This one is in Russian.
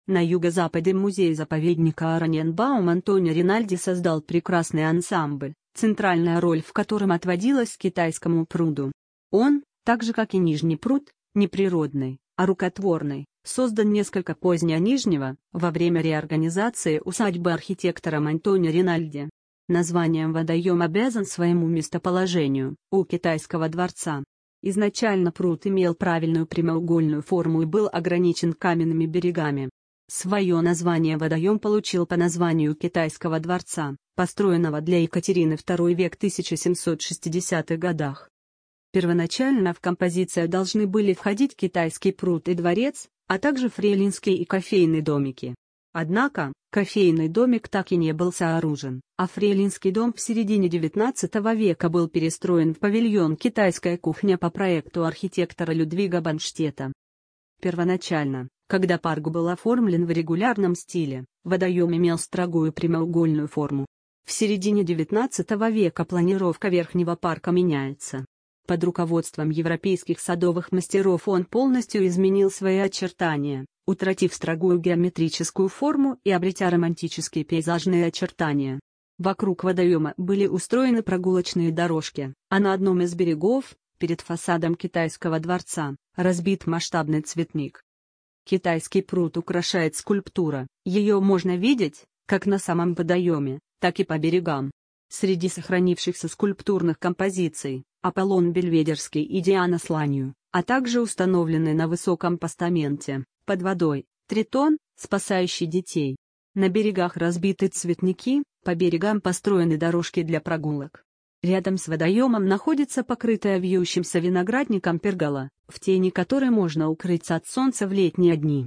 На юго-западе музея-заповедника Араньенбаум Антонио Ринальди создал прекрасный ансамбль, центральная роль в котором отводилась китайскому пруду. Он, так же как и Нижний пруд, не природный, а рукотворный, создан несколько позднее Нижнего, во время реорганизации усадьбы архитектором Антонио Ринальди. Названием водоем обязан своему местоположению, у китайского дворца. Изначально пруд имел правильную прямоугольную форму и был ограничен каменными берегами. Свое название водоем получил по названию китайского дворца, построенного для Екатерины II век 1760-х годах. Первоначально в композицию должны были входить китайский пруд и дворец, а также фрейлинский и кофейный домики. Однако, кофейный домик так и не был сооружен, а фрейлинский дом в середине XIX века был перестроен в павильон «Китайская кухня» по проекту архитектора Людвига Банштета. Первоначально, когда парк был оформлен в регулярном стиле, водоем имел строгую прямоугольную форму. В середине XIX века планировка верхнего парка меняется. Под руководством европейских садовых мастеров он полностью изменил свои очертания, утратив строгую геометрическую форму и обретя романтические пейзажные очертания. Вокруг водоема были устроены прогулочные дорожки, а на одном из берегов, перед фасадом китайского дворца, разбит масштабный цветник. Китайский пруд украшает скульптура, ее можно видеть, как на самом водоеме, так и по берегам. Среди сохранившихся скульптурных композиций – Аполлон Бельведерский и Диана с ланью, а также установленный на высоком постаменте, под водой, Тритон, спасающий детей. На берегах разбиты цветники, по берегам построены дорожки для прогулок. Рядом с водоемом находится покрытая вьющимся виноградником пергола, в тени которой можно укрыться от солнца в летние дни.